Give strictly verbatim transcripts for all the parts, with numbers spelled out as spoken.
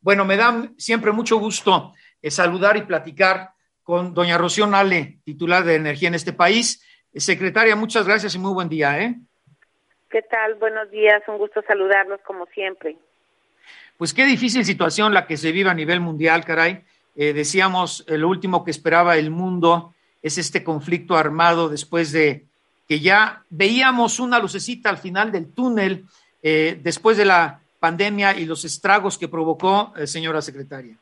Bueno, me da siempre mucho gusto eh, saludar y platicar con doña Rocío Nale, titular de Energía en este país. Eh, secretaria, muchas gracias y muy buen día, ¿eh? ¿Qué tal? Buenos días, un gusto saludarlos como siempre. Pues qué difícil situación la que se vive a nivel mundial, caray. Eh, decíamos, eh, lo último que esperaba el mundo es este conflicto armado después de que ya veíamos una lucecita al final del túnel, eh, después de la pandemia y los estragos que provocó, eh, señora secretaria.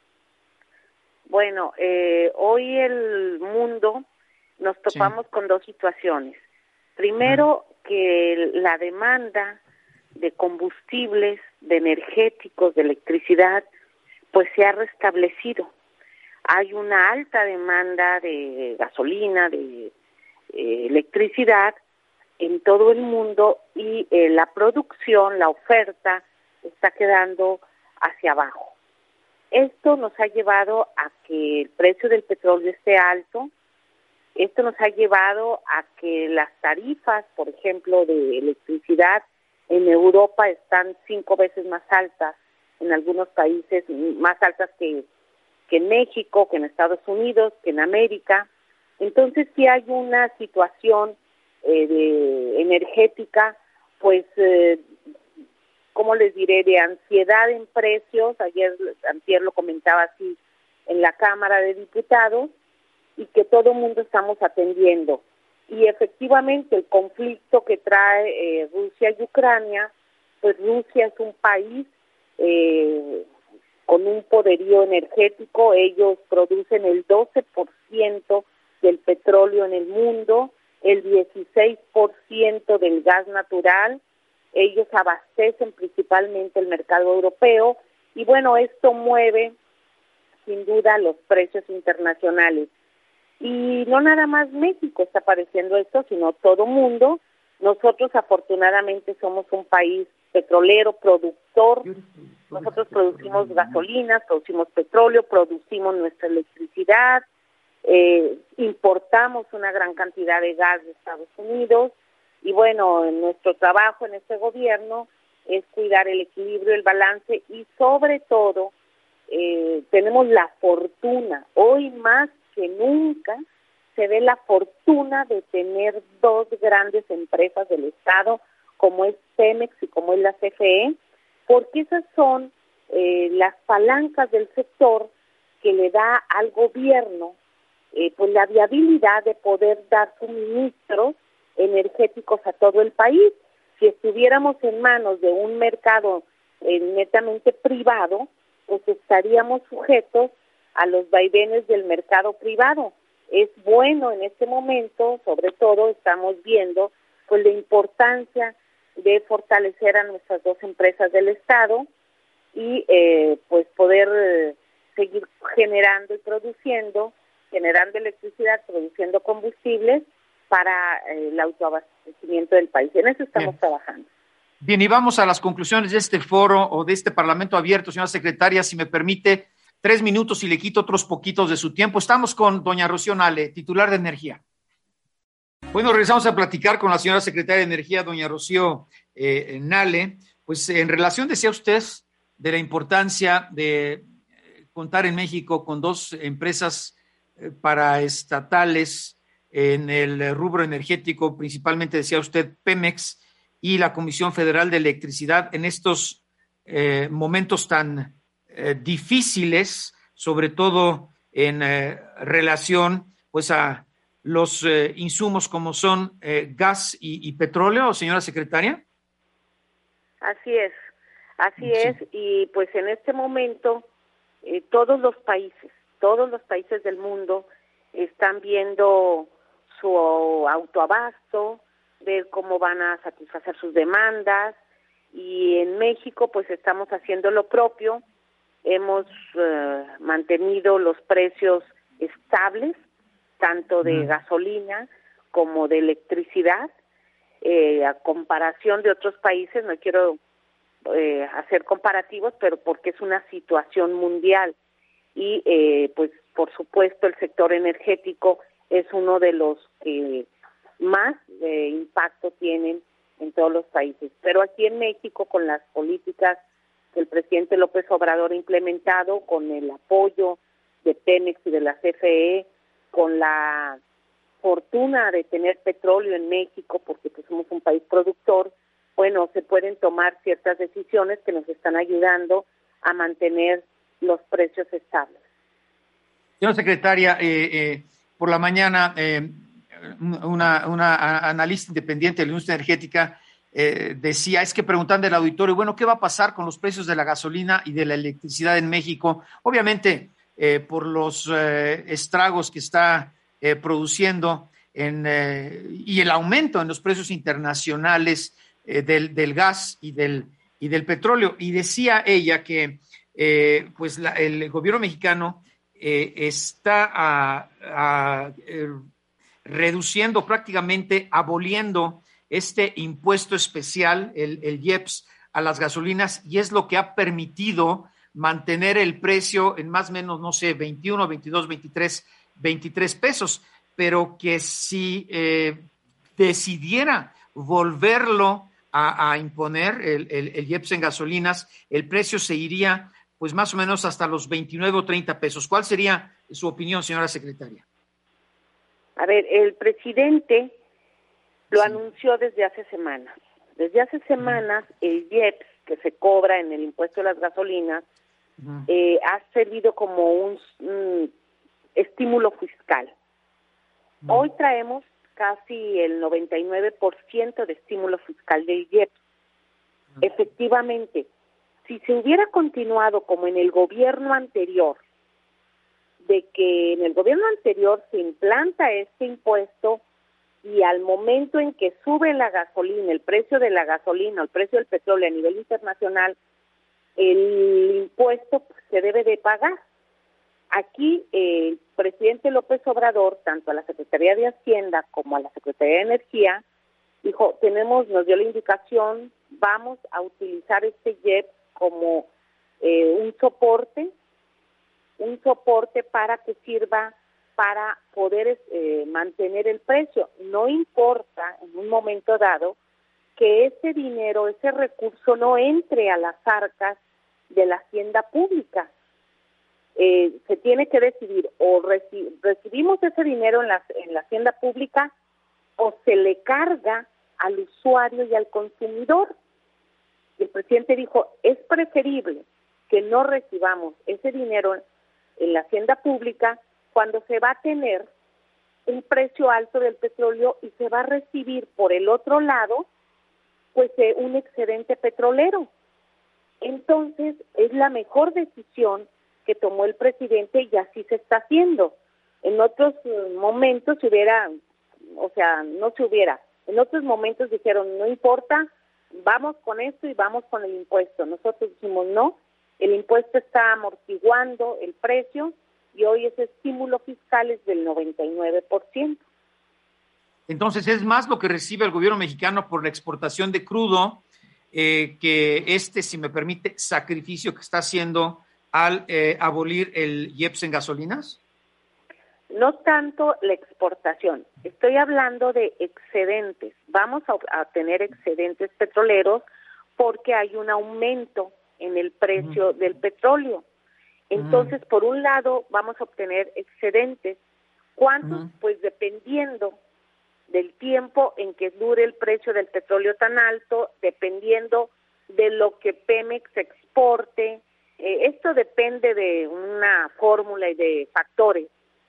Bueno, eh, hoy el mundo nos Sí. topamos con dos situaciones. Ajá. Primero, que la demanda de combustibles, de energéticos, de electricidad, pues se ha restablecido. Hay una alta demanda de gasolina, de eh, electricidad en todo el mundo y eh, la producción, la oferta, está quedando hacia abajo. Esto nos ha llevado a que el precio del petróleo esté alto. Esto nos ha llevado a que las tarifas, por ejemplo, de electricidad en Europa están cinco veces más altas, en algunos países más altas que, que en México, que en Estados Unidos, que en América. Entonces sí hay una situación eh, de energética, pues, eh, ¿cómo les diré?, de ansiedad en precios. Ayer, antier lo comentaba así en la Cámara de Diputados, y que todo el mundo estamos atendiendo. Y efectivamente el conflicto que trae eh, Rusia y Ucrania, pues Rusia es un país eh, con un poderío energético. Ellos producen el doce por ciento del petróleo en el mundo, el dieciséis por ciento del gas natural. Ellos abastecen principalmente el mercado europeo y bueno, esto mueve sin duda los precios internacionales. Y no nada más México está padeciendo esto, sino todo mundo. Nosotros afortunadamente somos un país petrolero, productor. Nosotros producimos gasolinas, producimos petróleo, producimos nuestra electricidad, eh, importamos una gran cantidad de gas de Estados Unidos. Y bueno, en nuestro trabajo en este gobierno es cuidar el equilibrio, el balance y sobre todo eh, tenemos la fortuna, hoy más que nunca, se ve la fortuna de tener dos grandes empresas del Estado, como es Pemex y como es la C F E, porque esas son eh, las palancas del sector que le da al gobierno eh, pues la viabilidad de poder dar suministros energéticos a todo el país. Si estuviéramos en manos de un mercado eh, netamente privado, pues estaríamos sujetos a los vaivenes del mercado privado. Es bueno en este momento, sobre todo estamos viendo pues la importancia de fortalecer a nuestras dos empresas del Estado y eh, pues poder eh, seguir generando y produciendo, generando electricidad, produciendo combustibles para eh, el autoabastecimiento del país. En eso estamos Bien. trabajando. Bien, y vamos a las conclusiones de este foro o de este Parlamento abierto, señora secretaria, si me permite, tres minutos y le quito otros poquitos de su tiempo. Estamos con doña Rocío Nale, titular de Energía. Bueno, regresamos a platicar con la señora secretaria de Energía, doña Rocío eh, Nale. Pues en relación, decía usted, de la importancia de contar en México con dos empresas eh, paraestatales en el rubro energético, principalmente decía usted Pemex y la Comisión Federal de Electricidad en estos eh, momentos tan eh, difíciles, sobre todo en eh, relación pues a los eh, insumos como son eh, gas y, y petróleo, señora secretaria. Así es, así Sí. es, y pues en este momento eh, todos los países, todos los países del mundo están viendo su autoabasto, ver cómo van a satisfacer sus demandas, y en México pues estamos haciendo lo propio. Hemos eh, mantenido los precios estables, tanto de Mm. gasolina como de electricidad, eh, a comparación de otros países. No quiero eh, hacer comparativos, pero porque es una situación mundial y eh, pues por supuesto el sector energético es uno de los que más eh, impacto tienen en todos los países. Pero aquí en México, con las políticas que el presidente López Obrador ha implementado con el apoyo de Pemex y de la C F E, con la fortuna de tener petróleo en México, porque pues somos un país productor, bueno, se pueden tomar ciertas decisiones que nos están ayudando a mantener los precios estables. Señora secretaria, eh, eh, por la mañana eh, una, una analista independiente de la industria energética eh, decía, es que preguntando al auditorio, bueno, ¿qué va a pasar con los precios de la gasolina y de la electricidad en México? Obviamente, eh, por los eh, estragos que está eh, produciendo en, eh, y el aumento en los precios internacionales eh, del, del gas y del, y del petróleo. Y decía ella que eh, pues la, el gobierno mexicano eh, está a, a, eh, reduciendo, prácticamente aboliendo este impuesto especial, el, el I E P S, a las gasolinas, y es lo que ha permitido mantener el precio en más o menos, no sé, veintiuno, veintidós, veintitrés, veintitrés pesos, pero que si eh, decidiera volverlo a, a imponer el, el, el I E P S en gasolinas, el precio se iría pues más o menos hasta los veintinueve o treinta pesos. ¿Cuál sería su opinión, señora secretaria? A ver, el presidente lo sí. anunció desde hace semanas. Desde hace semanas uh-huh. el I E P S que se cobra en el impuesto de las gasolinas uh-huh. eh, ha servido como un, un estímulo fiscal. Uh-huh. Hoy traemos casi el noventa y nueve por ciento de estímulo fiscal del I E P S. Uh-huh. Efectivamente, si se hubiera continuado como en el gobierno anterior, de que en el gobierno anterior se implanta este impuesto y al momento en que sube la gasolina, el precio de la gasolina, el precio del petróleo a nivel internacional, el impuesto pues, se debe de pagar. Aquí eh, el presidente López Obrador, tanto a la Secretaría de Hacienda como a la Secretaría de Energía, dijo, tenemos, nos dio la indicación, vamos a utilizar este I E P S como eh, un soporte, un soporte para que sirva para poder eh, mantener el precio. No importa en un momento dado que ese dinero, ese recurso no entre a las arcas de la hacienda pública. Eh, se tiene que decidir o reci- recibimos ese dinero en la, en la hacienda pública o se le carga al usuario y al consumidor. El presidente dijo, es preferible que no recibamos ese dinero en la hacienda pública cuando se va a tener un precio alto del petróleo y se va a recibir por el otro lado pues eh, un excedente petrolero. Entonces es la mejor decisión que tomó el presidente y así se está haciendo. En otros uh, momentos se hubiera, o sea, no se hubiera, en otros momentos dijeron, no importa, vamos con esto y vamos con el impuesto. Nosotros dijimos, no, el impuesto está amortiguando el precio y hoy ese estímulo fiscal es del noventa y nueve por ciento. Entonces es más lo que recibe el gobierno mexicano por la exportación de crudo eh, que este, si me permite, sacrificio que está haciendo al eh, abolir el I E P S en gasolinas. No tanto la exportación, estoy hablando de excedentes. Vamos a, a tener excedentes petroleros porque hay un aumento en el precio uh-huh. del petróleo. Entonces, uh-huh. por un lado, vamos a obtener excedentes. ¿Cuántos? Uh-huh. Pues dependiendo del tiempo en que dure el precio del petróleo tan alto, dependiendo de lo que Pemex exporte. Eh, esto depende de una fórmula y de factores.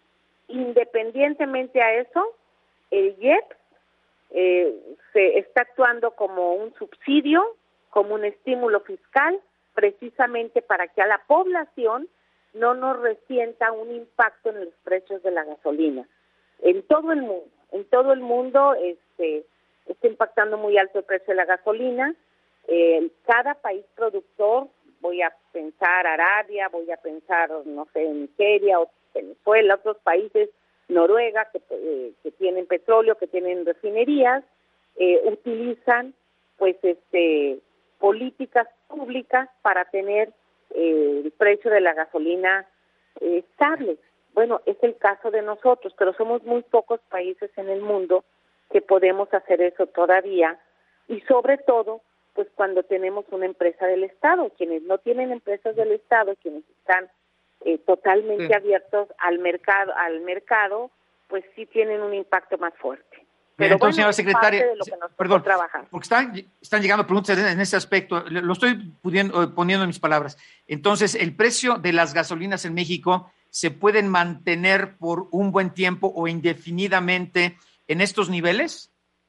Independientemente a eso, el I E P S eh, se está actuando como un subsidio, como un estímulo fiscal, precisamente para que a la población no nos resienta un impacto en los precios de la gasolina. En todo el mundo, en todo el mundo este, está impactando muy alto el precio de la gasolina. Eh, cada país productor, voy a pensar Arabia, voy a pensar, no sé, Nigeria, o Venezuela, otros países, Noruega, que, eh, que tienen petróleo, que tienen refinerías, eh, utilizan pues este políticas públicas para tener eh, el precio de la gasolina eh, estable. Bueno, es el caso de nosotros, pero somos muy pocos países en el mundo que podemos hacer eso todavía, y sobre todo pues cuando tenemos una empresa del Estado. Quienes no tienen empresas del Estado, quienes están eh, totalmente sí. abiertos al mercado, al mercado, pues sí tienen un impacto más fuerte. Pero entonces, bueno, señora secretaria, de lo que nos perdón, trabajar. porque están, están llegando preguntas en, en ese aspecto, lo estoy pudiendo, poniendo en mis palabras. Entonces, ¿el precio de las gasolinas en México se pueden mantener por un buen tiempo o indefinidamente en estos niveles?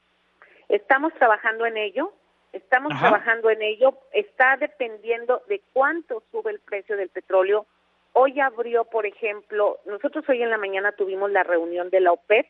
Estamos trabajando en ello, estamos Ajá. trabajando en ello, está dependiendo de cuánto sube el precio del petróleo. Hoy abrió, por ejemplo, nosotros hoy en la mañana tuvimos la reunión de la OPEP,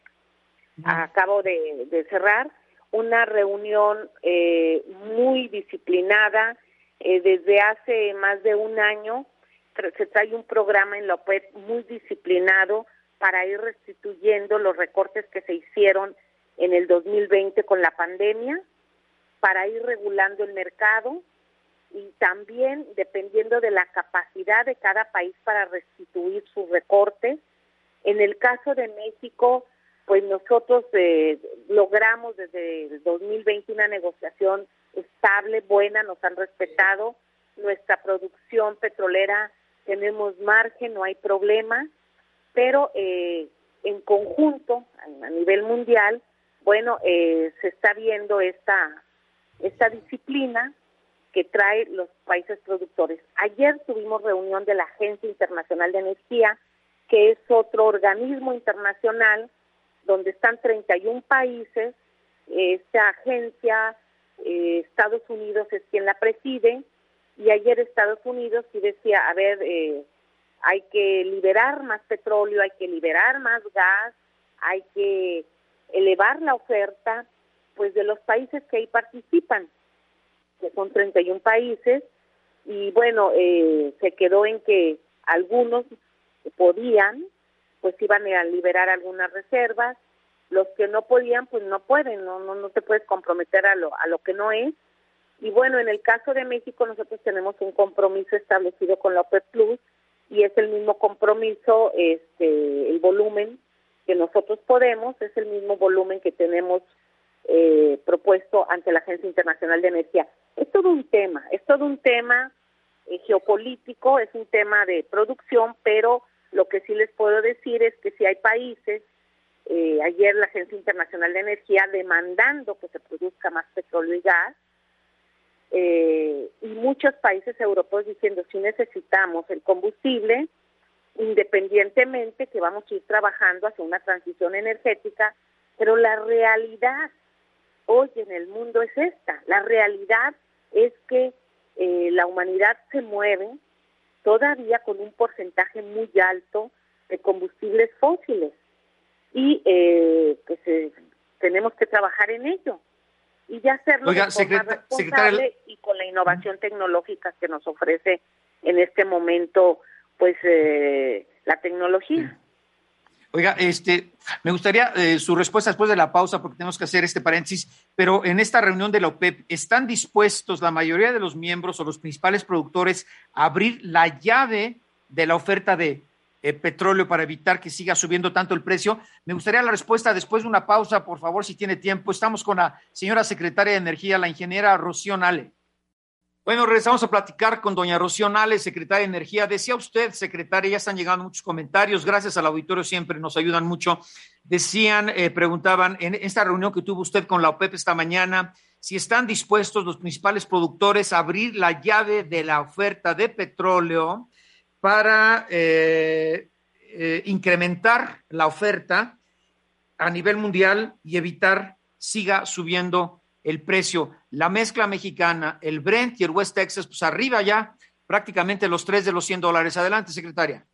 acabo de, de cerrar, una reunión eh, muy disciplinada, eh, desde hace más de un año se trae un programa en la OPEP muy disciplinado para ir restituyendo los recortes que se hicieron en el dos mil veinte con la pandemia, para ir regulando el mercado y también dependiendo de la capacidad de cada país para restituir sus recortes. En el caso de México, pues nosotros eh, logramos desde el dos mil veinte una negociación estable, buena, nos han respetado nuestra producción petrolera, tenemos margen, no hay problema, pero eh, en conjunto, a nivel mundial, bueno, eh, se está viendo esta, esta disciplina que trae los países productores. Ayer tuvimos reunión de la Agencia Internacional de Energía, que es otro organismo internacional donde están treinta y un países. Esta agencia, eh, Estados Unidos es quien la preside, y ayer Estados Unidos sí decía, a ver, eh, hay que liberar más petróleo, hay que liberar más gas, hay que elevar la oferta, pues de los países que ahí participan, que son treinta y un países, y bueno, eh, se quedó en que algunos podían, pues iban a liberar algunas reservas, los que no podían, pues no pueden, no no no te puedes comprometer a lo a lo que no es. Y bueno, en el caso de México nosotros tenemos un compromiso establecido con la OPEP Plus, y es el mismo compromiso, este el volumen que nosotros podemos, es el mismo volumen que tenemos eh, propuesto ante la Agencia Internacional de Energía. Es todo un tema, es todo un tema eh, geopolítico, es un tema de producción, pero lo que sí les puedo decir es que si hay países, eh, ayer la Agencia Internacional de Energía demandando que se produzca más petróleo y gas, eh, y muchos países europeos diciendo si necesitamos el combustible, independientemente que vamos a ir trabajando hacia una transición energética, pero la realidad hoy en el mundo es esta, la realidad es que eh, la humanidad se mueve todavía con un porcentaje muy alto de combustibles fósiles y eh, pues eh, tenemos que trabajar en ello y ya hacerlo Oiga, de forma secreta- responsable secretaria... y con la innovación tecnológica que nos ofrece en este momento pues eh, la tecnología. Oiga, este, me gustaría eh, su respuesta después de la pausa porque tenemos que hacer este paréntesis, pero en esta reunión de la OPEP, ¿están dispuestos la mayoría de los miembros o los principales productores a abrir la llave de la oferta de eh, petróleo para evitar que siga subiendo tanto el precio? Me gustaría la respuesta después de una pausa, por favor, si tiene tiempo. Estamos con la señora secretaria de Energía, la ingeniera Rocío Nale. Bueno, regresamos a platicar con doña Rocío Nale, secretaria de Energía. Decía usted, secretaria, ya están llegando muchos comentarios, gracias al auditorio, siempre nos ayudan mucho. Decían, eh, preguntaban, en esta reunión que tuvo usted con la OPEP esta mañana, si están dispuestos los principales productores a abrir la llave de la oferta de petróleo para eh, eh, incrementar la oferta a nivel mundial y evitar siga subiendo el precio. La mezcla mexicana, el Brent y el West Texas, pues arriba ya prácticamente los tres de los cien dólares. Adelante, secretaria.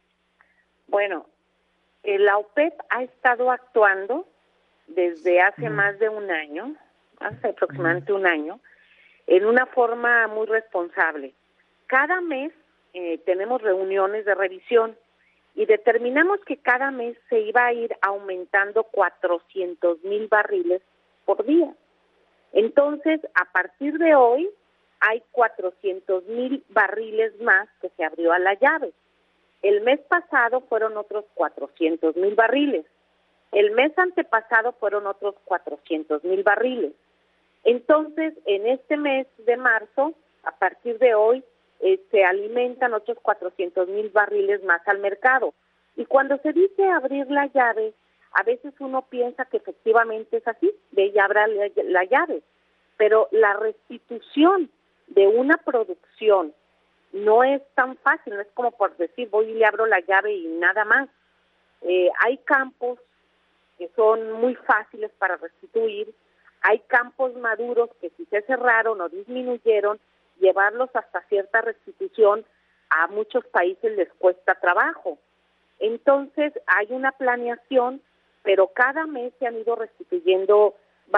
Bueno, eh, la OPEP ha estado actuando desde hace mm. más de un año, hace aproximadamente mm. un año, en una forma muy responsable. Cada mes eh, tenemos reuniones de revisión y determinamos que cada mes se iba a ir aumentando cuatrocientos mil barriles por día. Entonces, a partir de hoy, hay cuatrocientos mil barriles más que se abrió a la llave. El mes pasado fueron otros cuatrocientos mil barriles. El mes antepasado fueron otros cuatrocientos mil barriles. Entonces, en este mes de marzo, a partir de hoy, eh, se alimentan otros cuatrocientos mil barriles más al mercado. Y cuando se dice abrir la llave, a veces uno piensa que efectivamente es así, de ella abra la, la llave, pero la restitución de una producción no es tan fácil, no es como por decir voy y le abro la llave y nada más. Eh, hay campos que son muy fáciles para restituir, hay campos maduros que si se cerraron o disminuyeron, llevarlos hasta cierta restitución a muchos países les cuesta trabajo. Entonces hay una planeación, pero cada mes se han ido restituyendo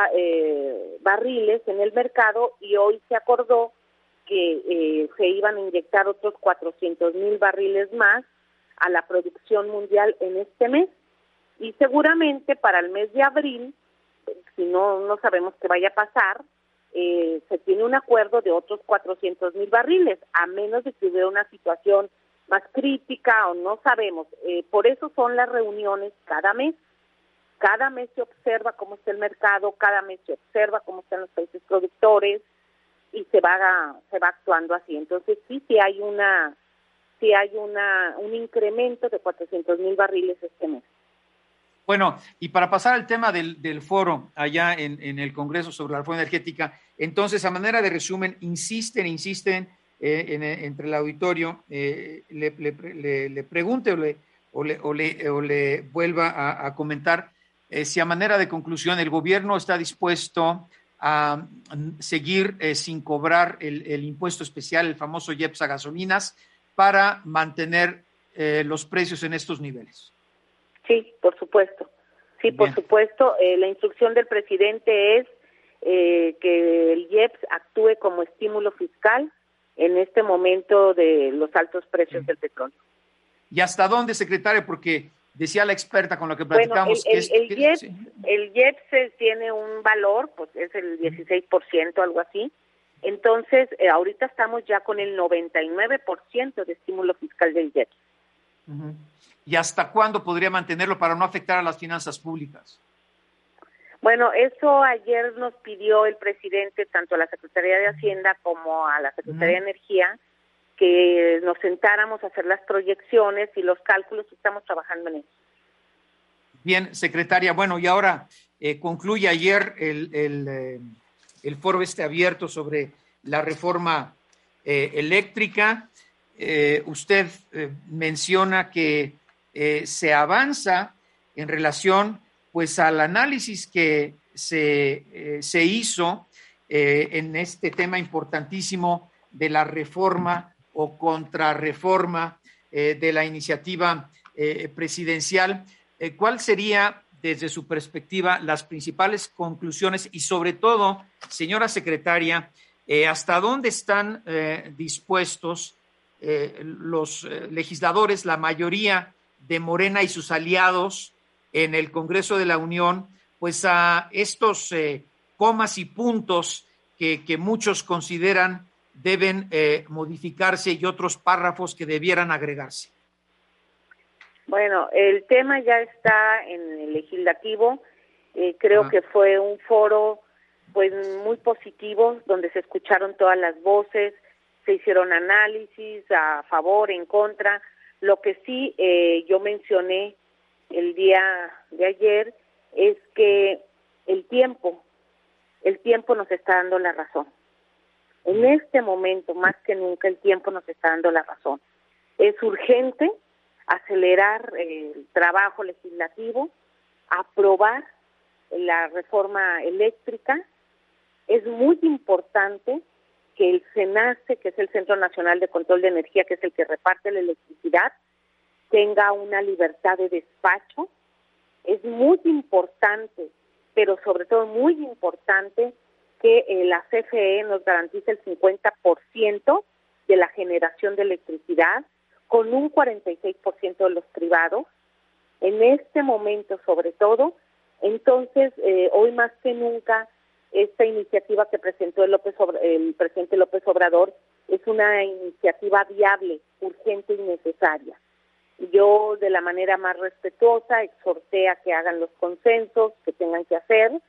eh, barriles en el mercado y hoy se acordó que eh, se iban a inyectar otros cuatrocientos mil barriles más a la producción mundial en este mes. Y seguramente para el mes de abril, si no, no sabemos qué vaya a pasar, eh, se tiene un acuerdo de otros cuatrocientos mil barriles, a menos de que hubiera una situación más crítica o no sabemos. Eh, por eso son las reuniones cada mes. Cada mes se observa cómo está el mercado, cada mes se observa cómo están los países productores y se va se va actuando así. Entonces sí, sí hay una sí hay una un incremento de cuatrocientos mil barriles este mes. Bueno, y para pasar al tema del, del foro allá en, en el Congreso sobre la reforma energética, entonces, a manera de resumen, insisten, insisten eh, en, entre el auditorio, eh, le, le, le, le pregunte o le, o le, o le, o le vuelva a, a comentar eh, si a manera de conclusión el gobierno está dispuesto a seguir eh, sin cobrar el, el impuesto especial, el famoso I E P S a gasolinas, para mantener eh, los precios en estos niveles. Sí, por supuesto. Sí, por Bien. supuesto. Eh, la instrucción del presidente es eh, que el I E P S actúe como estímulo fiscal en este momento de los altos precios sí. del petróleo. ¿Y hasta dónde, secretaria? Porque decía la experta con la que platicamos bueno, el, que el, es... el, que, I E P S, sí. el I E P S tiene un valor, pues es el dieciséis por ciento, algo así. Entonces, eh, ahorita estamos ya con el noventa y nueve por ciento de estímulo fiscal del I E P S. Uh-huh. ¿Y hasta cuándo podría mantenerlo para no afectar a las finanzas públicas? Bueno, eso ayer nos pidió el presidente, tanto a la Secretaría de Hacienda como a la Secretaría uh-huh. de Energía, que nos sentáramos a hacer las proyecciones y los cálculos, y estamos trabajando en eso. Bien, secretaria, bueno, y ahora eh, concluye ayer el, el, eh, el foro este abierto sobre la reforma eh, eléctrica. Eh, usted eh, menciona que eh, se avanza en relación pues al análisis que se, eh, se hizo eh, en este tema importantísimo de la reforma o contrarreforma eh, de la iniciativa eh, presidencial. Eh, ¿Cuál sería, desde su perspectiva, las principales conclusiones y sobre todo, señora secretaria, eh, hasta dónde están eh, dispuestos eh, los eh, legisladores, la mayoría de Morena y sus aliados en el Congreso de la Unión, pues a estos eh, comas y puntos que, que muchos consideran deben eh, modificarse y otros párrafos que debieran agregarse? Bueno, el tema ya está en el legislativo. Eh, creo ah. que fue un foro pues muy positivo, donde se escucharon todas las voces, se hicieron análisis a favor, en contra. Lo que sí eh, yo mencioné el día de ayer es que el tiempo, el tiempo nos está dando la razón. En este momento, más que nunca, el tiempo nos está dando la razón. Es urgente acelerar el trabajo legislativo, aprobar la reforma eléctrica. Es muy importante que el CENACE, que es el Centro Nacional de Control de Energía, que es el que reparte la electricidad, tenga una libertad de despacho. Es muy importante, pero sobre todo muy importante, que eh, la C F E nos garantice el cincuenta por ciento de la generación de electricidad, con un cuarenta y seis por ciento de los privados. En este momento, sobre todo, entonces, eh, hoy más que nunca, esta iniciativa que presentó el, López Obra, el presidente López Obrador es una iniciativa viable, urgente y necesaria. Yo, de la manera más respetuosa, exhorté a que hagan los consensos que tengan que hacer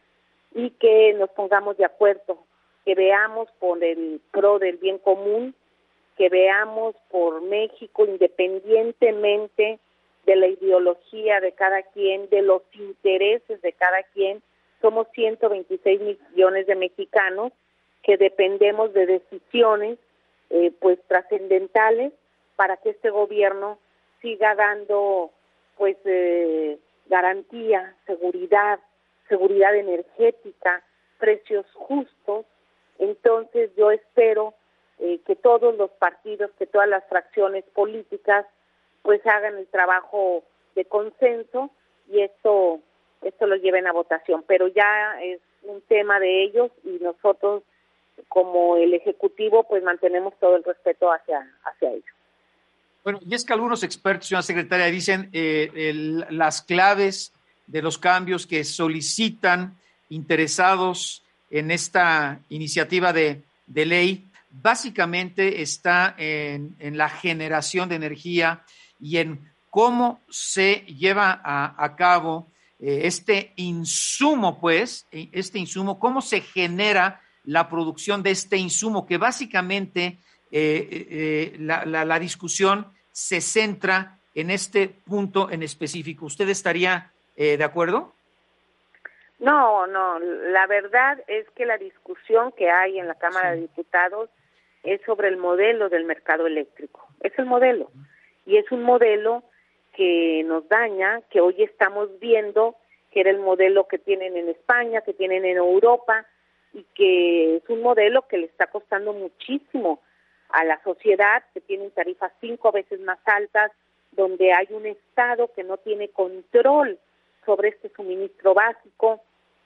y que nos pongamos de acuerdo, que veamos por el pro del bien común, que veamos por México independientemente de la ideología de cada quien, de los intereses de cada quien. Somos ciento veintiséis millones de mexicanos que dependemos de decisiones eh, pues trascendentales para que este gobierno siga dando pues eh, garantía, seguridad, seguridad energética, precios justos. Entonces yo espero eh, que todos los partidos, que todas las fracciones políticas pues hagan el trabajo de consenso y esto, esto lo lleven a votación. Pero ya es un tema de ellos y nosotros como el Ejecutivo pues mantenemos todo el respeto hacia, hacia ellos. Bueno, y es que algunos expertos, señora secretaria, dicen eh, el, las claves de los cambios que solicitan interesados en esta iniciativa de, de ley, básicamente está en, en la generación de energía y en cómo se lleva a, a cabo eh, este insumo, pues, este insumo, cómo se genera la producción de este insumo, que básicamente eh, eh, la, la, la discusión se centra en este punto en específico. ¿Usted estaría eh, de acuerdo? No, no, la verdad es que la discusión que hay en la Cámara sí. de Diputados es sobre el modelo del mercado eléctrico. Es el modelo, y es un modelo que nos daña, que hoy estamos viendo que era el modelo que tienen en España, que tienen en Europa, y que es un modelo que le está costando muchísimo a la sociedad, que tienen tarifas cinco veces más altas, donde hay un Estado que no tiene control sobre este suministro básico,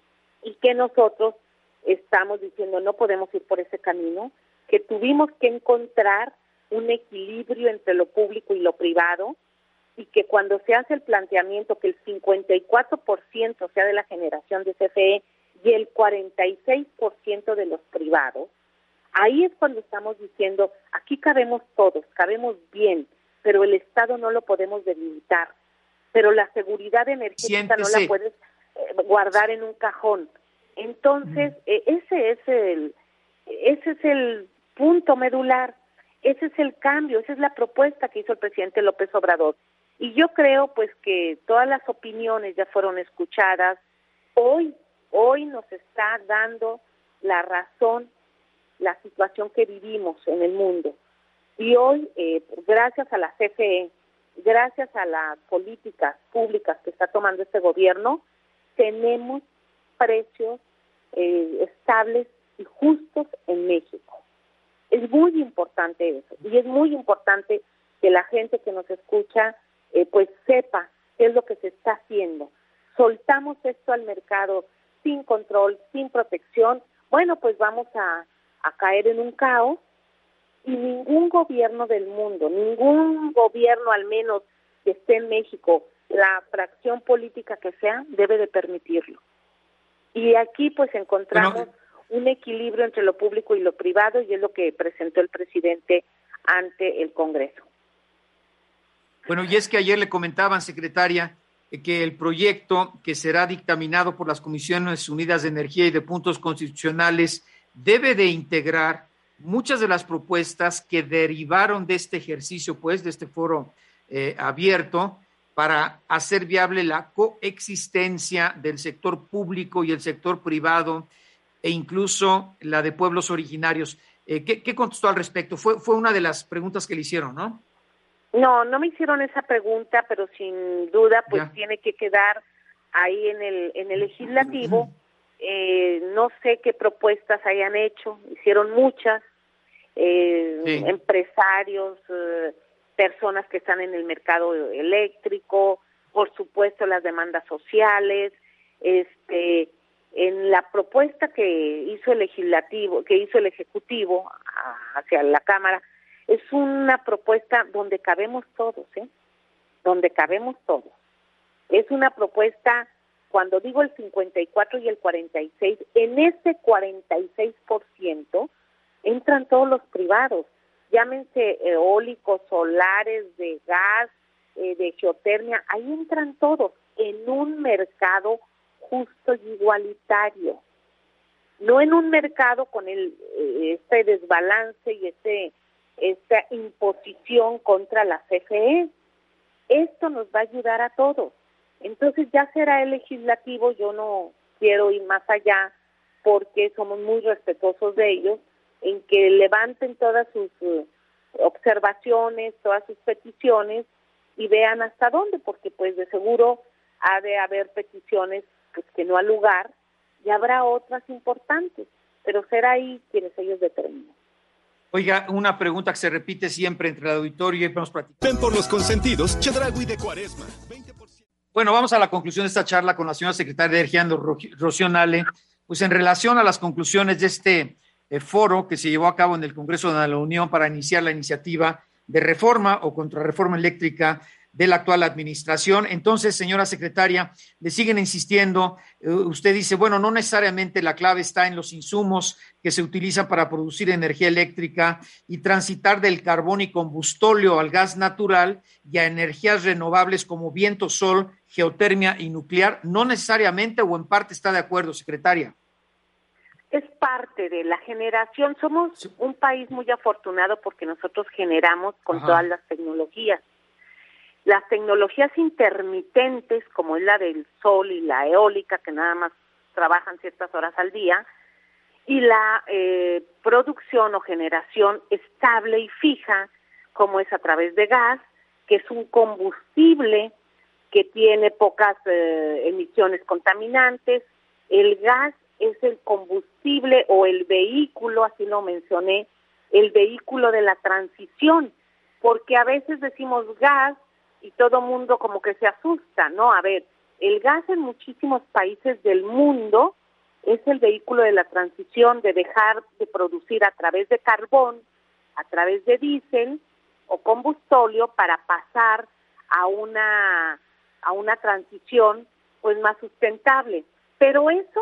y que nosotros estamos diciendo no podemos ir por ese camino, que tuvimos que encontrar un equilibrio entre lo público y lo privado, y que cuando se hace el planteamiento que el cincuenta y cuatro por ciento sea de la generación de C F E y el cuarenta y seis por ciento de los privados, ahí es cuando estamos diciendo, aquí cabemos todos, cabemos bien, pero el Estado no lo podemos delimitar, pero la seguridad energética Siéntese. no la puedes eh, guardar en un cajón. Entonces, mm. eh, ese es el ese es el punto medular, ese es el cambio, esa es la propuesta que hizo el presidente López Obrador. Y yo creo pues que todas las opiniones ya fueron escuchadas. Hoy, hoy nos está dando la razón la situación que vivimos en el mundo. Y hoy, eh, gracias a la C F E, gracias a las políticas públicas que está tomando este gobierno, tenemos precios eh, estables y justos en México. Es muy importante eso, y es muy importante que la gente que nos escucha eh, pues sepa qué es lo que se está haciendo. Soltamos esto al mercado sin control, sin protección, bueno, pues vamos a, a caer en un caos, y ningún gobierno del mundo, ningún gobierno al menos que esté en México, la fracción política que sea, debe de permitirlo. Y aquí pues encontramos bueno, un equilibrio entre lo público y lo privado, y es lo que presentó el presidente ante el Congreso. Bueno, y es que ayer le comentaban, secretaria, que el proyecto que será dictaminado por las Comisiones Unidas de Energía y de Puntos Constitucionales debe de integrar muchas de las propuestas que derivaron de este ejercicio, pues, de este foro eh, abierto, para hacer viable la coexistencia del sector público y el sector privado, e incluso la de pueblos originarios. Eh, ¿qué, ¿Qué contestó al respecto? Fue, fue una de las preguntas que le hicieron, ¿no? No, no me hicieron esa pregunta, pero sin duda, pues, ya. tiene que quedar ahí en el, en el legislativo. Eh, no sé qué propuestas hayan hecho, hicieron muchas, eh, sí. empresarios, eh, personas que están en el mercado eléctrico, por supuesto las demandas sociales. Este, en la propuesta que hizo el legislativo, que hizo el ejecutivo a, hacia la Cámara, es una propuesta donde cabemos todos, ¿eh? Donde cabemos todos. Es una propuesta, cuando digo el cincuenta y cuatro y el cuarenta y seis, en ese cuarenta y seis por ciento entran todos los privados, llámense eólicos, solares, de gas, eh, de geotermia, ahí entran todos en un mercado justo y igualitario. no en un mercado con el este desbalance y este esta imposición contra la C F E. Esto nos va a ayudar a todos. Entonces ya será el legislativo, yo no quiero ir más allá porque somos muy respetuosos de ellos, en que levanten todas sus uh, observaciones, todas sus peticiones y vean hasta dónde, porque pues de seguro ha de haber peticiones pues que no al lugar y habrá otras importantes, pero será ahí quienes ellos determinen. Oiga, una pregunta que se repite siempre entre el auditorio y vamos platicando. Ven por los consentidos, Chedraui de Cuaresma. veinte por ciento. Bueno, vamos a la conclusión de esta charla con la señora secretaria de Energía, Rocío Nale. Pues en relación a las conclusiones de este eh, foro que se llevó a cabo en el Congreso de la Unión para iniciar la iniciativa de reforma o contrarreforma eléctrica de la actual administración. Entonces, señora secretaria, le siguen insistiendo, eh, usted dice, bueno, no necesariamente la clave está en los insumos que se utilizan para producir energía eléctrica y transitar del carbón y combustóleo al gas natural y a energías renovables como viento, sol, geotermia y nuclear. No necesariamente o en parte está de acuerdo, secretaria. Es parte de la generación. Somos sí. un país muy afortunado porque nosotros generamos con Ajá. todas las tecnologías. Las tecnologías intermitentes, como es la del sol y la eólica, que nada más trabajan ciertas horas al día, y la eh, producción o generación estable y fija, como es a través de gas, que es un combustible que tiene pocas eh, emisiones contaminantes. El gas es el combustible o el vehículo, así lo mencioné, el vehículo de la transición, porque a veces decimos gas, y todo mundo como que se asusta, ¿no? A ver, el gas en muchísimos países del mundo es el vehículo de la transición de dejar de producir a través de carbón, a través de diésel o combustóleo para pasar a una a una transición pues más sustentable. Pero eso,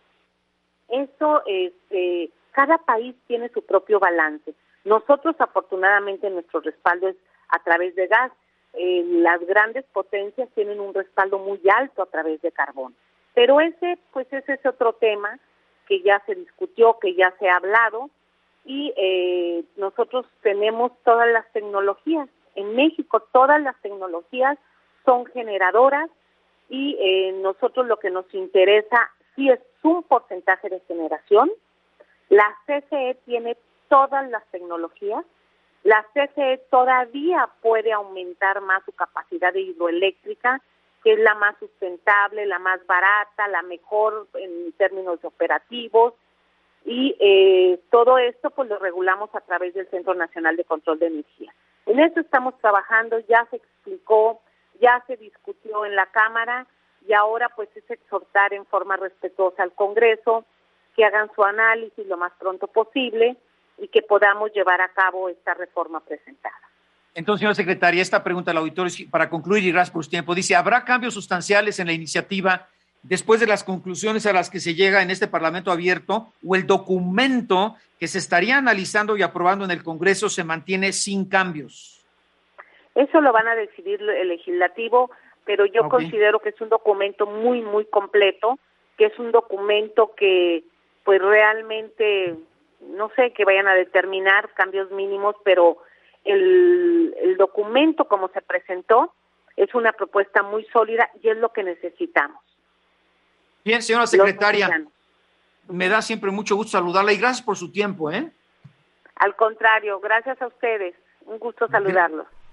eso, este, cada país tiene su propio balance. Nosotros afortunadamente nuestro respaldo es a través de gas. Eh, las grandes potencias tienen un respaldo muy alto a través de carbón. Pero ese, pues ese es otro tema que ya se discutió, que ya se ha hablado, y eh, nosotros tenemos todas las tecnologías. En México todas las tecnologías son generadoras y eh, nosotros lo que nos interesa sí es un porcentaje de generación. La C F E tiene todas las tecnologías. La C F E todavía puede aumentar más su capacidad de hidroeléctrica, que es la más sustentable, la más barata, la mejor en términos operativos, y eh, todo esto pues lo regulamos a través del Centro Nacional de Control de Energía. En eso estamos trabajando, ya se explicó, ya se discutió en la Cámara, y ahora pues es exhortar en forma respetuosa al Congreso que hagan su análisis lo más pronto posible, y que podamos llevar a cabo esta reforma presentada. Entonces, señora secretaria, esta pregunta al auditorio, para concluir y gracias por su tiempo, dice, ¿habrá cambios sustanciales en la iniciativa después de las conclusiones a las que se llega en este Parlamento abierto, o el documento que se estaría analizando y aprobando en el Congreso se mantiene sin cambios? Eso lo van a decidir el legislativo, pero yo okay. considero que es un documento muy, muy completo, que es un documento que pues realmente... no sé, que vayan a determinar cambios mínimos, pero el, el documento como se presentó es una propuesta muy sólida y es lo que necesitamos. Bien, señora secretaria, me da siempre mucho gusto saludarla y gracias por su tiempo, ¿eh? Al contrario, gracias a ustedes, un gusto saludarlos.